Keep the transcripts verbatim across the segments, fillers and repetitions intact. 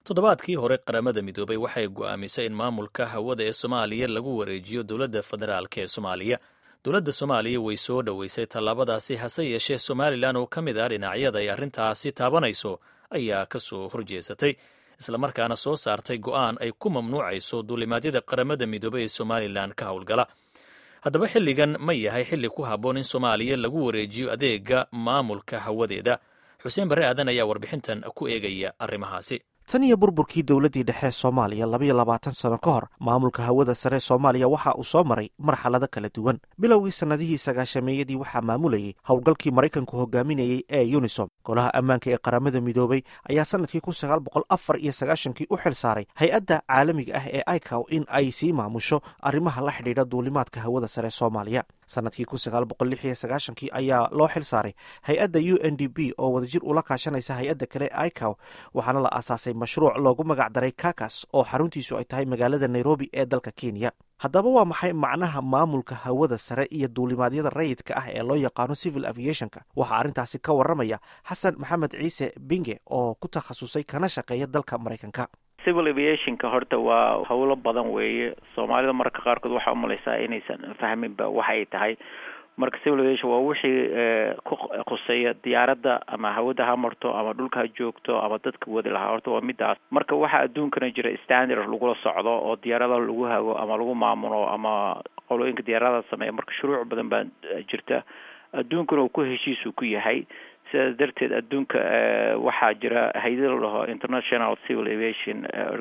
toddobaadkii hore qaramada midoobay waxay go'aamisay in maamulka hawada ee soomaaliya lagu wareejiyo dowladda federaalk ee soomaaliya dowladda soomaaliya way soo dhoweysay tallaabadaasi hase yeeshee somalilan oo ka mid ah dhinacyada ay arrintaasi taabanayso ayaa ka soo horjeesatay islamarkaana soo saartay go'aan ay ku mamnuucayso duulimaadyada qaramada midoobey ee somalilan ka howlgala haddaba xilligan ma yahay xilli ku habboon in soomaaliya lagu wareejiyo adeega maamulka hawadeeda xuseen barre aadan ayaa warbixintan ku eegaya arrimahaasi tan iyo burburkii dowladdii dhexe soomaaliya labayo labaatan sano ka hor maamulka hawada sare soomaaliya waxa uu soo maray marxalado kala duwan bilowgii sannadihii sagaashameeyadii waxaa maamulayay howlgalkii maraykanku hogaaminayey ee unisom golaha ammaanka ee qaramada midoobay ayaa sannadkii kun sagaal boqol afar iyo sagaashankii u xil saaray hay-adda caalamiga ah ee icow in ay sii maamusho arrimaha la xidhiidha duulimaadka hawada sare soomaaliya sannadkii kun sagaal boqol lix iyo sagaashankii ayaa loo xil saaray hay-adda u n d b oo wadajir ula kaashanaysa hay-adda kale ee icow waxaana la aasaasay mashruuc loogu magac daray kakas oo xaruntiisu ay tahay magaalada nairobi ee dalka kenya haddaba waa maxay macnaha maamulka hawada sare iyo duulimaadyada rayidka ah ee loo yaqaano civil aviationka waxaa arrintaasi ka warramaya xasan maxamed ciise binge oo ku takhasusay kana shaqeeya dalka maraykanka civil aviationka horta waa howlo badan weeye soomaalida mararka qaarkood waxaa umalaysaa inaysan fahminba waxa ay tahay marka civil aviation waa wixii ku khuseeya diyaaradda ama hawada ha marto ama dhulka ha joogto ama dadka wadi lahaa horta waa midaas marka waxaa adduunkana jira standard lagula socdo oo diyaaradaha lagu hago ama lagu maamulo ama qolooyinka diyaaradaha sameeya marka shuruuc badan baa jirta adduunkana uu ku heshiisu ku yahay sidaas darteed adduunka waxaa jira hay-ada la dhaho international civil aviation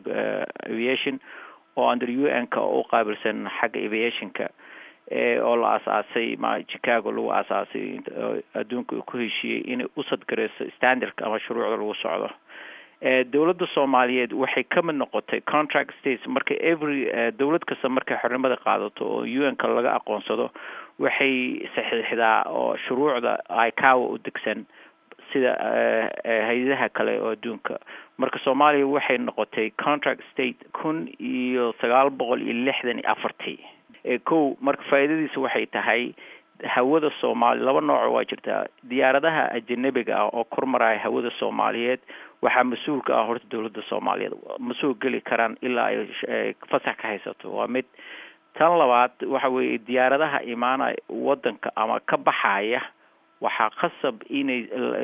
aviation oo under u n ka u qaabilsan xagga aviationka oo la aasaasay ma Chicago lagu aasaasay adduunka ku heshiiyey inay u sadgareyso standardka ama shuruucda lagu socdo ee dawladda Soomaaliyeed waxay ka mid noqotay contract states marka every dawlad kasta markay xornimada qaadato oo U N ka laga aqoonsado waxay saxiixdaa oo shuruucda I C A O u degsan sida hay'adaha kale oo adduunka marka Soomaaliya waxay noqotay contract state kun iyo sagaal boqol iyo lixdan iyo afartii ee kow marka faa'iidadiisu waxay tahay hawada Soomaaliya laba nooc waa jirtaa diyaaradaha ajnabiga ah oo kormaraya hawada Soomaaliyeed waxaa mas'uul ka ah horta dawladda Soomaaliyeed mas'uul gali karaan ilaa ay fasax ka haysato waa mid tan labaad waxa weeye diyaaradaha imaanaya wadanka ama ka baxaya waxaa qasab inay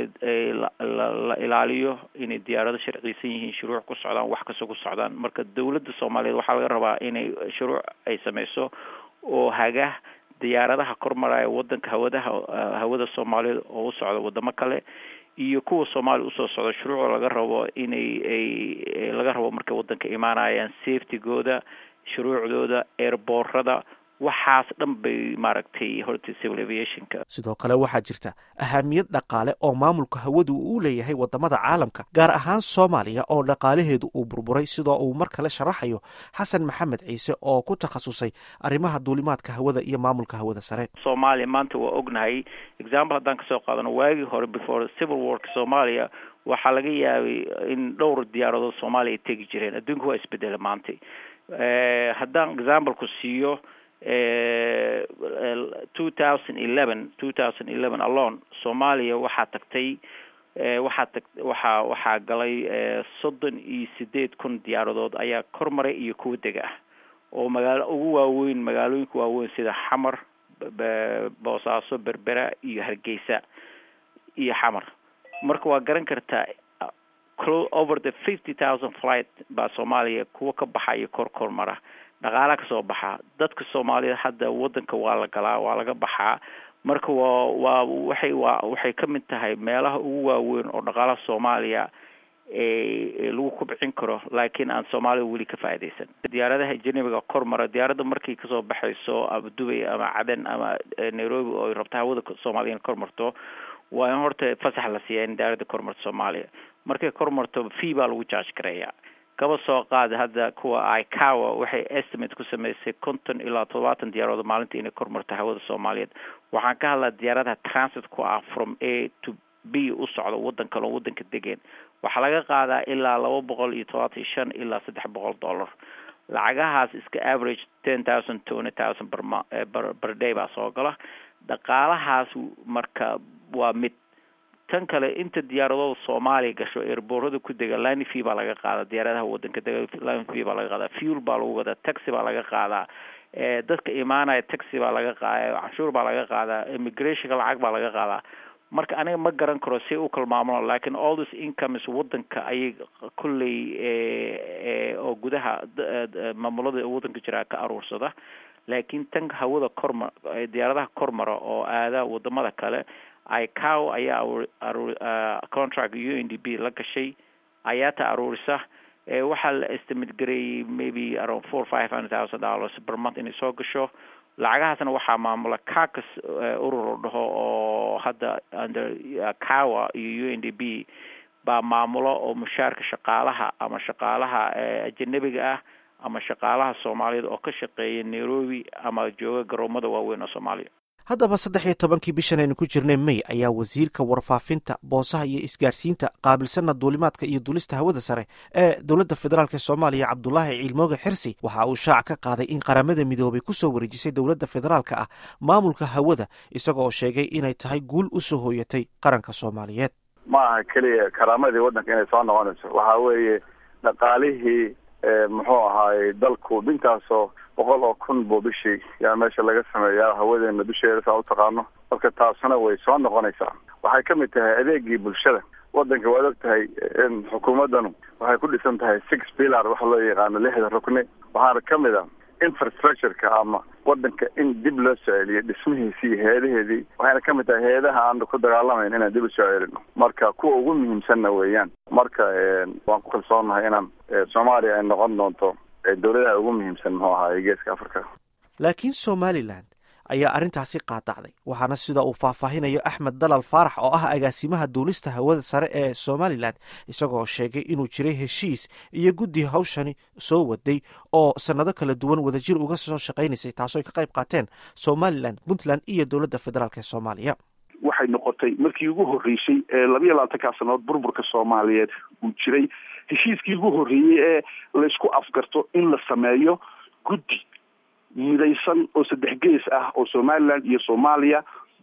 la ilaaliyo inay diyaarado sharciyeysan yihiin shuruuc ku socdaan wax kasta ku socdaan marka dawladda Soomaaliyeed waxaa laga rabaa inay shuruuc ay sameyso oo haga diyaaradaha kormaraya wadanka hawadaha hawada Soomaaliyeed oo u socda wadamo kale iyo kuwa Soomaaliya u soo socda shuruuc laga rabo inay ay laga rabo marka wadanka imaanayaan safety-gooda shuruucdooda airportada waxaas dhan bay maaragtay horta civil aviationka sidoo kale waxaa jirta ahamiyad dhaqaale oo maamulka hawadu uu leeyahay wadamada caalamka gaar ahaan Soomaaliya oo dhaqaalaheedu uu burburay sidoo uu mar kale sharaxayo Xasan Maxamed Ciise oo ku takhasusay arrimaha duulimaadka hawada iyo maamulka hawada sare Soomaaliya maanta waa ognahay example haddaan kasoo qaadano waagii hore before civil war Soomaaliya waxaa laga yaabay in dhowr diyaaradood Soomaaliya tegi jireen adduunku waa isbedelay maanta ee haddaan example ku siiyo twenty eleven alone Soomaaliya waxaa tagtay waxaa tag waxaa waxaa galay soddon iyo sideed kun diyaaradood ayaa kormaray iyo kuwa dega ah oo magaalo ugu waaweyn magaalooyinka waaweyn sida Xamar Boosaaso Berbera iyo Hargeysa iyo Xamar marka waa garan kartaa over the fifty thousand flight baa Soomaaliya kuwa ka baxaya kor kormara dhaqaalaha ka soo baxa dadka Soomaaliyeed hadda wadanka waa la galaa waa laga baxaa marka waa waa waxay waa waxay ka mid tahay meelaha ugu waaweyn oo dhaqaalaha Soomaaliya ee lagu kubcin karo laakiin aan Soomaaliya wali ka faa'iideysan diyaaradaha ajnabiga kormara diyaaradda markay ka soo baxayso Abu Dhabi ama Cadan ama Nairobi oo rabta hawada Soomaaliya kormarto waa in horta fasax la siiyay diyaaradda kormarta Soomaaliya markay kormarto fee baa lagu charge gareeyaa kaba soo qaad hadda kuwa I C A O waxay estimate ku sameysay konton ilaa todobaatan diyaaradood maalintii inay kormarto hawada Soomaaliyeed waxaan ka hadlaa diyaaradaha transit ku ah from A to B u socdo wadan kale wadanka degeen waxa laga qaadaa ilaa laba boqol iyo todobaatan iyo shan ilaa saddex boqol dollar lacagahaas iska average ten thousand to twenty thousand per per day baa soo gala dhaqaalahaas marka waa mid tan kale inta diyaaradooda Soomaaliya gasho airportada ku dega line fee baa laga qaadaa, diyaaradaha wadanka dega line fee baa laga qaadaa, fuel baa lagu wadaa, taxi baa laga qaadaa, ee dadka imaanaya taxi baa laga qaadaa, canshuur baa laga qaadaa, immigration lacag baa laga qaadaa. marka aniga ma garan karo si uu kalmaamo, laakiin all this income is wadanka ay kulli ee oo gudaha maamulada wadanka jira ka aruursada, laakiin tan hawada korma diyaaradaha kormara oo aada wadamada kale ay cow ayaa contract U N D P la gashay ayaa ta aruurisa ee waxa la estimate garay maybe around four five hundred thousand dollars per month in soo gasho. lacagahaasna waxaa maamula caucus urur dhaho oo hadda under cow iyo U N D P baa maamulo oo mushaarka shaqaalaha ama shaqaalaha ajnabiga ah ama shaqaalaha Soomaaliyeed oo ka shaqeeya Nairobi ama jooga garoomada waaweyn oo Soomaaliya. haddaba saddex iyo tobankii bishan aynu ku jirnay May ayaa wasiirka warfaafinta, boosaha iyo isgaarsiinta qaabilsana duulimaadka iyo duulista hawada sare ee dowladda federaalk Soomaaliya Cabdullaahi Ciilmooge Xirsi waxa uu shaac ka qaaday in qaramada midoobay ku soo wareejisay dowladda federaalka ah maamulka hawada, isagoo sheegay inay tahay guul u soo hooyatay qaranka Soomaaliyeed. ma aha kaliya karaamadii wadanka inay soo noqonayso, waxa weeye dhaqaalihii muxuu ahaay dalku dhintaasoo boqol oo kun buu bishii yaa meesha laga sameeyaa hawadeena dusheeda saa u taqaano. marka taasuna way soo noqonaysaa. waxay ka mid tahay adeegii bulshada wadanka. waad og tahay in xukuumaddanu waxay ku dhisan tahay six pillar waxa loo yaqaano lixda rukni. waxaana ka mid a infrastructureka ama wadanka in dib loo soo celiyo dhismihiisii iyo heedaheedii. waxayna ka mid tahay heedaha aan ku dagaalamayn inaan dib u soo celino, marka kuwa ugu muhiimsanna weeyaan. marka waan ku kalsoonahay inaan Soomaaliya ay noqon doonto dowladaha ugu muhiimsan muxuu ahaay geeska Afrika. laakiin Somaliland ayaa arrintaasi qaadacday, waxaana sida uu faahfaahinayo Axmed Dalal Faarax oo ah agaasimaha duulista hawada sare ee Somaliland, isagoo sheegay inuu jiray heshiis iyo guddi hawshani soo waday oo sanado kala duwan wadajir uga soo shaqaynaysay, taasoo ka qayb qaateen Somaliland, Puntland iyo dowladda federaalk ee Soomaaliya. waxay noqotay markii ugu horreysay ee laba iyo labaatanka sanadood burburka Soomaaliyeed uu jiray heshiiskii ugu horreeyay ee la isku afgarto in la sameeyo guddi midaysan oo saddex gees ah oo Somaliland iyo Soomaaliya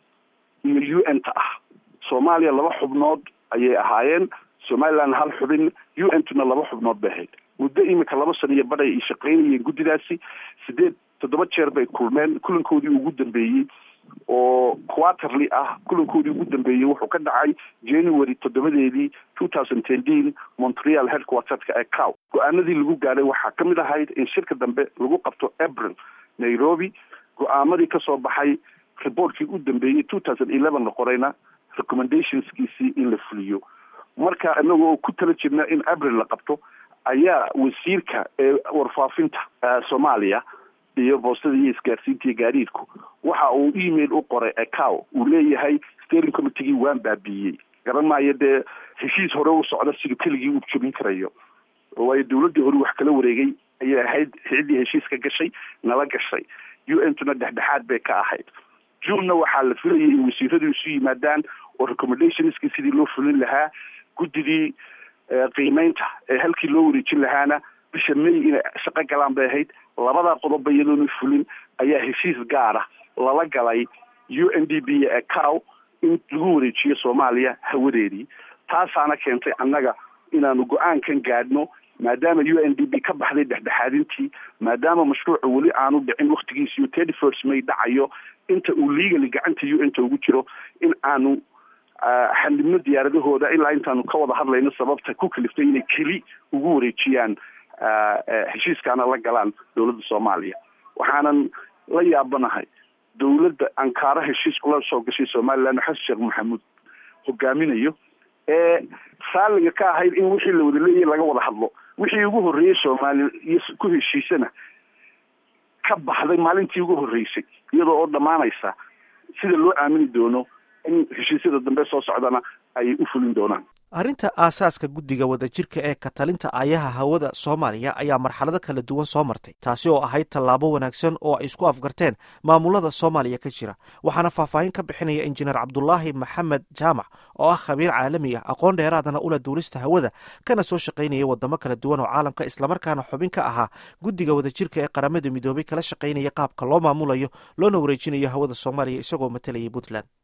iyo U N ta ah. Soomaaliya laba xubnood ayay ahaayeen, Somaliland hal xubin, U N tuna laba xubnood bay ahayd. muddo imika laba sano iyo badh ay shaqaynayeen guddidaasi. sideed toddoba jeer bay kulmeen. kulankoodii ugu dambeeyey oo quarterly ah kulankoodii ugu dambeeyey wuxuu ka dhacay January toddobadeedii two thousand ten Montreal headquarterska ee cow. go-aanadii lagu gaaray waxaa ka mid ahayd in shirka dambe lagu qabto April Nairobi. go-aamadii ka soo baxay reportkii u dambeeyey two thousand eleven la qorayna recommendationskiisii in la fuliyo. marka inagoo ku tala jirna in April la qabto ayaa wasiirka ee warfaafinta Soomaaliya iyo boostada iyo isgaarsiinta iyo gaadiidku waxa uu email u qoray cow uu leeyahay steering committee waan baabiyey. garan maayo dee heshiis hore u socda sidii keligii uu jabin karayo, waayo dowladdii hore wax kala wareegay ayay ahayd ciddii heshiiska gashay nala gashay. U N tuna dhexdhexaad bay ka ahayd. June-na waxaa la filayay in wasiiradu isu yimaadaan oo recommendationskii sidii loo fulin lahaa, guddidii qiimeynta ee halkii loo wareejin lahaana bisha May inay shaqo galaan bay ahayd. labada qodob iyadoona fulin ayaa heshiis gaara lala galay U N D P ee cow in lagu wareejiyo Soomaaliya hawadeedii. taasaana keentay annaga inaanu go-aankan gaadhno maadaama U N D P ka baxday dhexdhexaadintii, maadaama mashruuca weli aanu dhicin waqtigiisii thirty-first May dhacayo, inta uu legally gacanta U N ta ugu jiro in aanu xandibno diyaaradahooda ilaa intaanu ka wada hadlayno sababta ku kaliftay inay keli ugu wareejiyaan heshiiskaana la galaan dowladda Soomaaliya. waxaanan la yaabanahay dowladda Ankara heshiis kula soo gashay Somaliland Xasan Sheekh Maxamuud hogaaminayo ee saaliga ka ahayd in wixii la wada leeyahay laga wada hadlo. wixii ugu horreeyay Soomaaliya ku heshiisana ka baxday maalintii ugu horreysay iyadoo oo dhamaanaysa sida loo aamini doono in heshiisyada dambe soo socdana ay u fulin doonaan. arrinta aasaaska guddiga wadajirka ee ka talinta aayaha hawada Soomaaliya ayaa marxalado kala duwan soo martay, taasi oo ahayd tallaabo wanaagsan oo ay isku afgarteen maamulada Soomaaliya ka jira. waxaana faahfaahin ka bixinaya injineer Cabdullaahi Maxamed Jaamac oo ah khabiir caalami ah, aqoon dheeraadana u leh duulista hawada, kana soo shaqaynaya wadamo kala duwan oo caalamka, islamarkaana xubin ka ahaa guddiga wadajirka ee qaramada midoobay kala shaqaynaya qaabka loo maamulayo loona wareejinayo hawada Soomaaliya isagoo matalayay Puntland.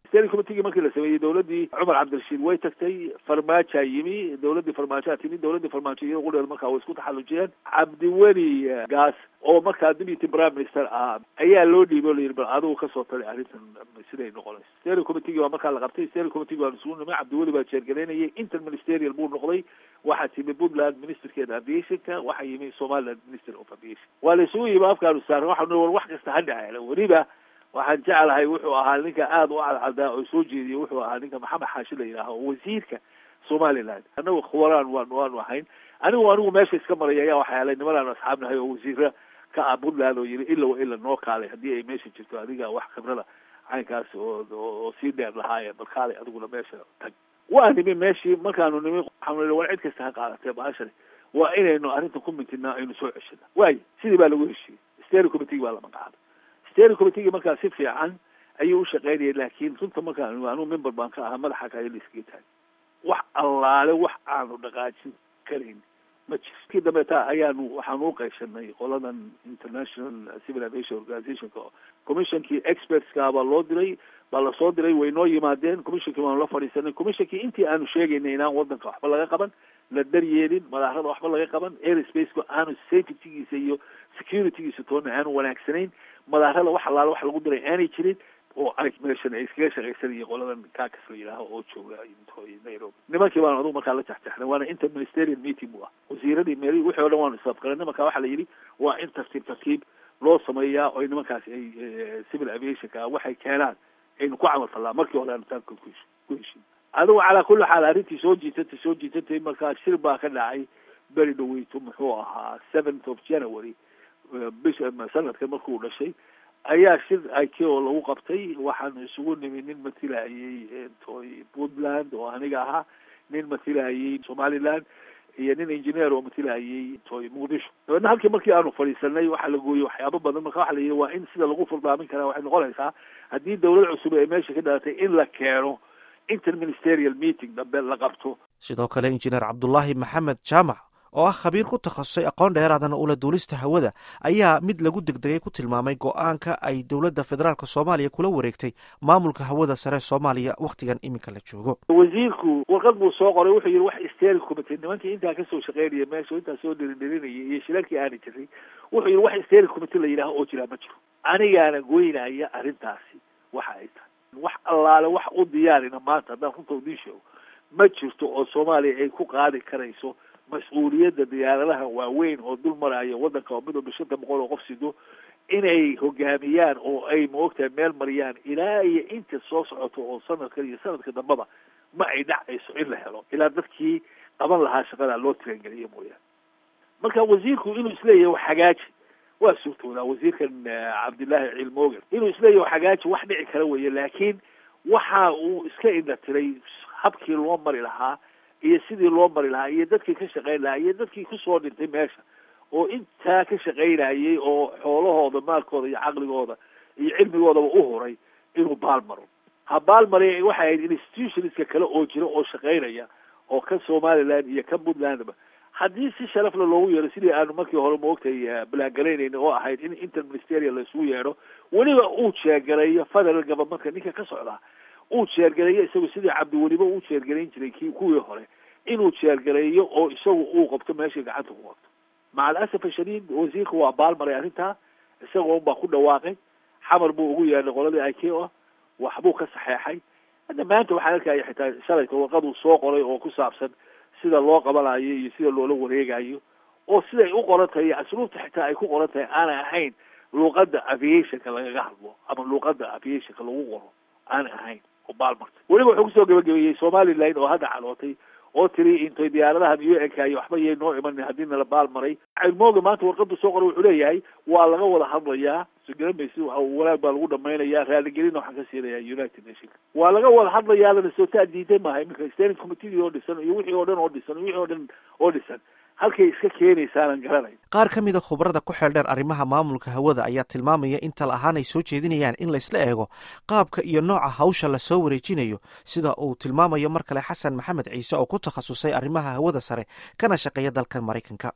steering committee markii la sameeyey dowladdii cumar cabdirashiid way tagtay, farmaajo yimi, dowladdii farmaajo timi, dowladdii farmaajo iyada qudheed markaa way isku taxallujiyeen. cabdiweli gaas oo markaa deputy prime minister ah ayaa loo dhiibay oo la yidhi bal adigu kasoo tali arrintan siday noqonayso. steering committee waa markaa la qabtay. steering committee waa isugu nimay, cabdiweli baa jeergalaynayay, interministerial buu noqday. waxaa timi puntland ministerkeeda aviationka, waxaa yimi somaliland minister of aviation. waa la isugu yimi afkaanu saaran, waxaa war wax kasta ha dhaceen. weliba waxaan jeclahay wuxuu ahaa ninka aada u cadcadaa oo soo jeediyey, wuxuu ahaa ninka maxamed xaashi la yidhaaho oo wasiirka somaliland. annagu khubaraan waan waanu ahayn. anigu anigu meesha iska maraya ayaa waxaa helay nimanaan asxaabnahay oo wasiira ka ah puntland oo yidhi ila wa ila noo kaalay haddii ay meesha jirto adiga wax khibrada caynkaas oo oo sii dheer lahaaye bal kaalay adiguna meesha tag. waa nimi meeshii markaanu nimi waxaanu war cid kasta ha qaadatee baashani waa inaynu arrintan ku mintinaa aynu soo ceshana. waayo sidii baa lagu heshiiyey. steering committee baa la magacaabay. steering committee markaa si fiican ayuu u shaqaynayay, laakiin runta markaan anu member baan ka ahaa, madaxa ka liiskii tahay wax allaale wax aanu dhaqaajin karayn ma jiro. kii dambeeta ayaanu waxaanu u qaybsanay qoladan international civil aviation organizationka commissionkii expertska baa loo diray baa lasoo diray, way noo yimaadeen. commissionkii baanu la fadhiisanay. commissionkii intii aanu sheegaynay inaan wadanka waxba laga qaban, la daryeelin, madaxrada waxba laga qaban, airspace-ku aanu safetygiisa iyo securitygiisa toona aanu wanaagsanayn, madaxrada wax allaale wax lagu diray aanay jirin, oo ay meeshan ay iskaga shaqaysanayay qoladan kaakas la yidhaaho oo jooga Nairobi. nimankii baanu adugu markaa la jaxjaxnay, waana interministerial meeting bu ah. wasiiradii meelihii wixii o dhan waanu isafgaranay. markaa waxaa la yidhi waa in tartiib tartiib loo sameeyaa oo nimankaasi ay civil aviationka waxay keenaan aynu ku camal fallaa. markii hore aanu taanka ku heshin. adigu calaa kulli xaal arrintii soo jiitatay soo jiitatay markaa shir baa ka dhacay beri dhaweyto muxuu ahaa seventh of January bisha sanadka markuu dhashay ayaa shir I K O lagu qabtay. waxaanu isugu nimi nin matilayay toy Puntland oo aniga ahaa, nin matilayay Somaliland iyo nin engineer oo matilayay toy Muqdisho. dabeedna halkii markii aanu fadhiisanay waxaa la gooyey waxyaabo badan. marka waxaa la yidhi waa in sida lagu furdaamin karaa waxay noqonaysaa haddii dawlad cusub ay meesha ka dhalatay in la keeno interministerial meeting dambe la qabto. sidoo kale injineer cabdullaahi maxamed jaamac oo ah khabiir ku takhasusay aqoon dheeraadana ula duulista hawada ayaa mid lagu degdegay ku tilmaamay go-aanka ay dowladda federaalk soomaaliya kula wareegtay maamulka hawada sare soomaaliya wakhtigan iminka la joogo. wasiirku warqad buu soo qoray, wuxuu yidhi wax steering committee nimankii intaa kasoo shaqeynaya meesha intaa soo dhiridhirinayay iyo shirarkii aana jiray, wuxuu yidhi wax steering committee la yidhaaho oo jiraa ma jiro. anigaana goynaya arrintaasi waxa ay tahay wax allaale wax u diyaarina maanta haddaan runta udiin sheego ma jirto oo soomaaliya ay ku qaadi karayso mas-uuliyadda diyaaradaha waaweyn oo dul maraya waddanka oo midooba shanta boqol oo qof sido inay hogaamiyaan oo ay maogtahay meel mariyaan ilaa iyo inta soo socoto oo sanadkan iyo sanadka dambaba ma ay dhacayso in la helo ilaa dadkii qaban lahaa shaqada loo tirangeliyo mooyaane. marka wasiirku inuu isleeyahay wax hagaaji waa suurtoodaa. wasiirkan cabdillaahi cilmoogan inuu isleeyahay wax hagaaji wax dhici kara weeye, laakiin waxa uu iska indha tiray habkii loo mari lahaa iyo sidii loo mari lahaa iyo dadkii ka shaqayn lahaa iyo dadkii kusoo dhintay meesha oo intaa ka shaqaynayay oo xoolahooda maalkooda iyo caqligooda iyo cilmigoodaba u huray inuu baalmaro. ha baalmariya waxay ahayd institutionska kale oo jira oo shaqaynaya oo ka Somaliland iyo ka Puntlandba haddii si sharafla loogu yeero sidii aanu markii hore moogtay balangalaynayna oo ahayd in interministerial la isugu yeero, weliba uu jeegalayo federal governmentka ninka ka socdaa uu jeergaleeyo isagu sidii cabdiweliba uu jeergalayn jiray kii kuwii hore inuu jeergaleeyo oo isagu uu qabto meeshii gacanta ku qabto. maca alasaf ashadiid wasiirka waa baalmaray arrintaa, isagoo unbaa ku dhawaaqay, xamar buu ugu yeedhay qoladii I K O, waxbuu ka saxeexay. hadda maanta waxaan arkaya xitaa shalayta warqaduu soo qoray oo ku saabsan sida loo qabanayo iyo sida loola wareegayo oo siday u qoran tahay asluubta xitaa ay ku qoran tahay aanay ahayn luuqadda aviationka lagaga hadlo ama luuqadda aviationka lagu qoro aanay ahayn oo baalmartay. weliba wuxuu kusoo gabagabeeyey Somaliland oo hadda calootay oo tiri intay diyaaradahan U N K iyo waxba yay noo iman haddii nala baalmaray. cilmooga maanta warqadu soo qoray wuxuu leeyahay waa laga wada hadlayaa sugamaysi waxa wanaag baa lagu dhamaynayaa raaligelin waxaan ka siinayaa United Nations waa laga wada hadlayaa lana soo taadiiday maahay iminka steering committee oo dhisan iyo wixii oo dhan oo dhisan wixii oo dhan oo dhisan halkay iska keenaysaan garanay. qaar ka mid a khubarada ku xeel dheer arrimaha maamulka hawada ayaa tilmaamaya in tal ahaan ay soo jeedinayaan in la isla eego qaabka iyo nooca hawsha la soo wareejinayo, sida uu tilmaamayo mar kale xasan maxamed ciise oo ku takhasusay arrimaha hawada sare kana shaqeeya dalkan Maraykanka.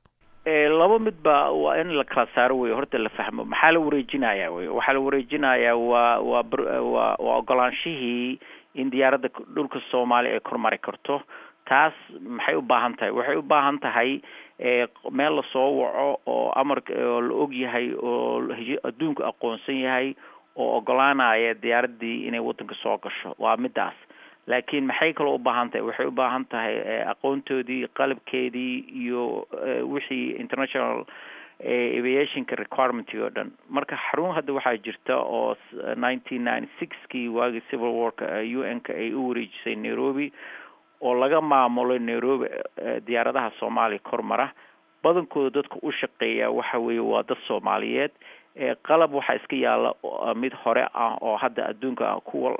laba midba waa in la kala saaro wey, horta la fahmo maxaa la wareejinaya wey. waxaa la wareejinaya waa waa waa waa ogolaanshihii in diyaaradda dhulka Soomaaliya ay kormari karto. taas maxay u baahan tahay? waxay u baahan tahay meel la soo waco oo amarka oo la og yahay oo adduunka aqoonsan yahay oo ogolaanaya diyaaraddii inay waddanka soo gasho. waa midaas. laakiin maxay kaloo u baahan tahay? waxay u baahan tahay aqoontoodii, qalabkeedii iyo wixii international aviationka requirement oo dhan. marka xarun hadda waxaa jirta oo nineteen ninety-six kii waagii civil warka U N ka ay u wareejisay Nairobi oo laga maamulo Nairobi diyaaradaha Soomaaliya kormara. badankooda dadka u shaqeeya waxa weeye waa dad Soomaaliyeed. qalab waxa iska yaala mid hore ah oo hadda adduunka kuwa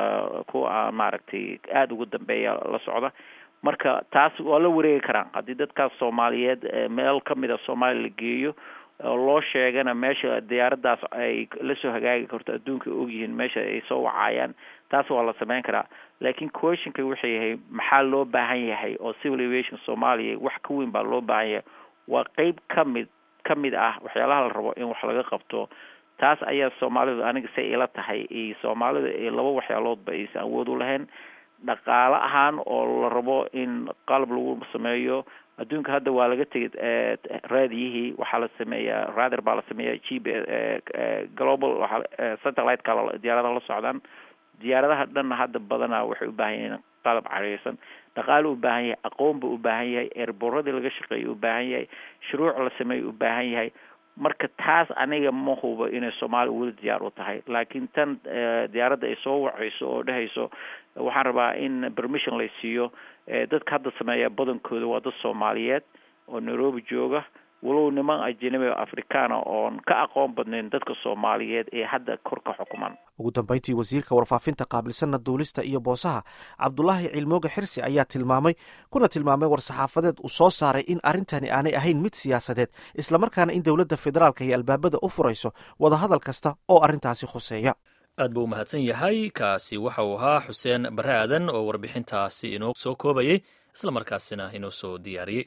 kuwa maaragtay aad ugu dambeeya la socda. marka taas waa la wareegi karaan haddii dadkaas Soomaaliyeed meel kamid ah Soomaaliya la geeyo oo loo sheegana meesha diyaaradaas ay la soo hagaagi karto adduunka og yihiin meesha ay soo wacayaan. taas waa la sameyn karaa. laakiin questionka wuxuu yahay maxaa loo baahan yahay oo civil aviation Soomaaliya wax ka weyn baa loo baahan yahay. waa qayb kamid kamid ah waxyaalaha la rabo in wax laga qabto. taas ayaa Soomaalidu aniga say ila tahay ee Soomaalida ee laba waxyaaloodba aysan awood u lahayn. dhaqaale ahaan oo la rabo in qalab lagu sameeyo. adduunka hadda waa laga tegay raadiyihii waxaa la sameeyaa radar baa la sameeyaa G P global satellite kala diyaaradaha la socdaan. diyaaradaha dhan hadda badanaa waxay u baahan yihiin qalab careysan. dhaqaale u baahan yahay, aqoon buu u baahan yahay, airportadii laga shaqeeyo u baahan yahay, shuruuc la sameeyo u baahan yahay. marka taas aniga ma hubo inay Soomaaliya weli diyaar u tahay. laakiin tan diyaaradda ay soo wacayso oo dhahayso waxaan rabaa in permission la siiyo. dadka hadda sameeya badankooda waa dad Soomaaliyeed oo Nairobi jooga, walow niman ajnabi oo Afrikaan oo ka aqoon badnayn dadka Soomaaliyeed ee hadda korka xukuman. ugu dambeyntii wasiirka warfaafinta qaabilsanna duulista iyo boosaha Cabdullaahi Cilmooge Xirsi ayaa tilmaamay kuna tilmaamay war-saxaafadeed uu soo saaray in arrintani aanay ahayn mid siyaasadeed, islamarkaana in dowladda federaalka iyo albaabada u furayso wadahadal kasta oo arrintaasi khuseeya. aad buu umahadsan yahay. kaasi waxa uu ahaa Xuseen Bare Aadan oo warbixintaasi inoo soo koobayay islamarkaasina inoo soo diyaariyey.